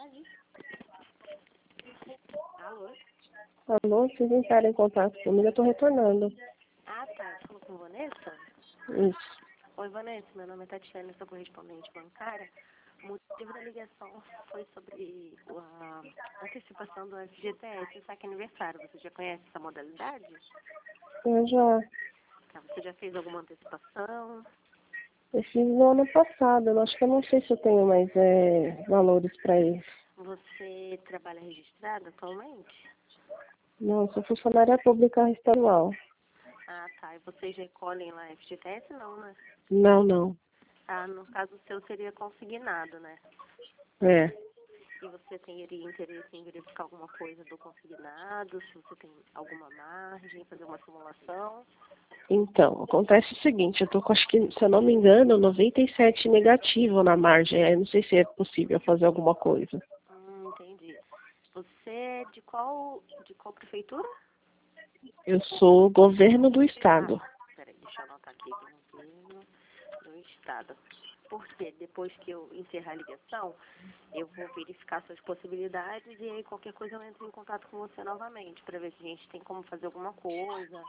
tarde. Alô? Alô, vocês entraram em contato comigo, eu estou retornando. Ah, tá. Falou com Vanessa? Isso. Oi, Vanessa. Meu nome é Tatiana, sou correspondente bancária. O motivo da ligação foi sobre a antecipação do FGTS, o saque aniversário. Você já conhece essa modalidade? Eu já Tá, você já fez alguma antecipação? eu fiz no ano passado, eu acho que eu não sei se eu tenho mais valores para isso. Você trabalha registrado atualmente? Não, eu sou funcionária pública estadual. Ah, tá. E vocês recolhem lá FGTS? Não, né? Não, não. Ah, no caso seu seria consignado, né? É. E você teria interesse em verificar alguma coisa do consignado, se você tem alguma margem, fazer uma simulação? Então, acontece o seguinte, eu tô com, acho que, se eu não me engano, 97 negativo na margem. Aí não sei se é possível fazer alguma coisa. Entendi. Você é de qual prefeitura? Eu sou governo do estado. Peraí, deixa eu anotar aqui, governo do estado. Porque depois que eu encerrar a ligação, eu vou verificar suas possibilidades e aí qualquer coisa eu entro em contato com você novamente, para ver se a gente tem como fazer alguma coisa,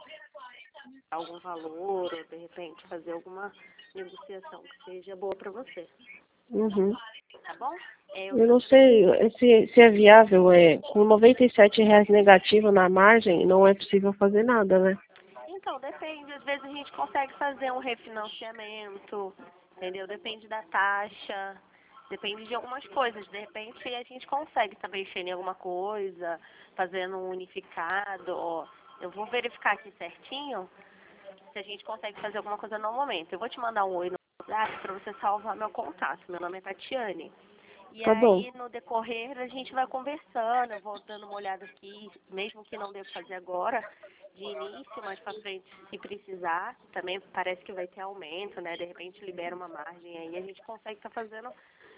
algum valor, ou de repente fazer alguma negociação que seja boa para você. Uhum. Tá bom? Eu não sei se é viável, com R$ 97 negativo na margem, não é possível fazer nada, né? Então, depende. Às vezes a gente consegue fazer um refinanciamento, entendeu? Depende da taxa, depende de algumas coisas. De repente a gente consegue estar mexendo em alguma coisa, fazendo um unificado. Ó, eu vou verificar aqui certinho se a gente consegue fazer alguma coisa no momento. Eu vou te mandar um oi no WhatsApp para você salvar meu contato. Meu nome é Tatiane. E Tá bom. aí, no decorrer, a gente vai conversando, eu vou dando uma olhada aqui, mesmo que não devo fazer agora, de início, mais pra frente, se precisar. Também parece que vai ter aumento, né? De repente libera uma margem aí, a gente consegue estar fazendo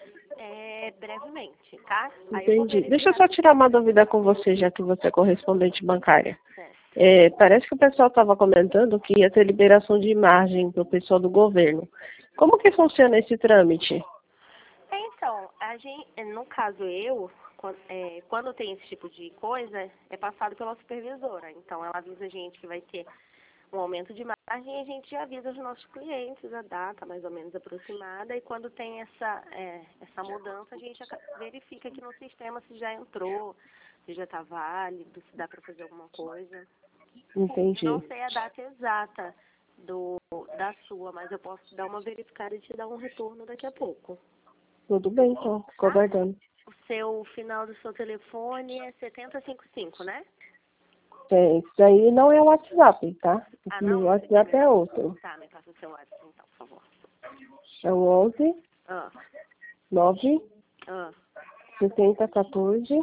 brevemente, tá? Aí eu vou Entendi. Deixa eu verificar. só tirar uma dúvida com você, já que você é correspondente bancária. Certo. Parece que o pessoal estava comentando que ia ter liberação de margem para o pessoal do governo. Como que funciona esse trâmite? Então, a gente, no caso quando tem esse tipo de coisa, é passado pela supervisora. Então, ela avisa a gente que vai ter um aumento de margem e a gente já avisa os nossos clientes a data mais ou menos aproximada. E quando tem essa mudança, a gente verifica aqui no sistema se já entrou, se já está válido, se dá para fazer alguma coisa. Entendi. Eu não sei a data exata da sua, mas eu posso dar uma verificada e te dar um retorno daqui a pouco. Tudo bem, então. Fico aguardando. O final do seu telefone é 7055, né? Isso aí não é o WhatsApp, tá? Ah, Esse não? WhatsApp é outro. Tá, me passa o seu WhatsApp então, por favor. É o 11 Ah, 9 ah, 70 14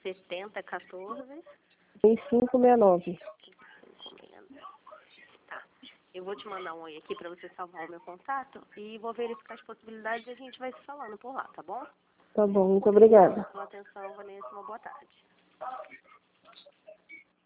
7014. 6569. Tá. Eu vou te mandar um oi aqui pra você salvar o meu contato e vou verificar as possibilidades e a gente vai se falando por lá, tá bom? Tá bom, muito obrigada. Pela atenção, Vanessa, uma boa tarde.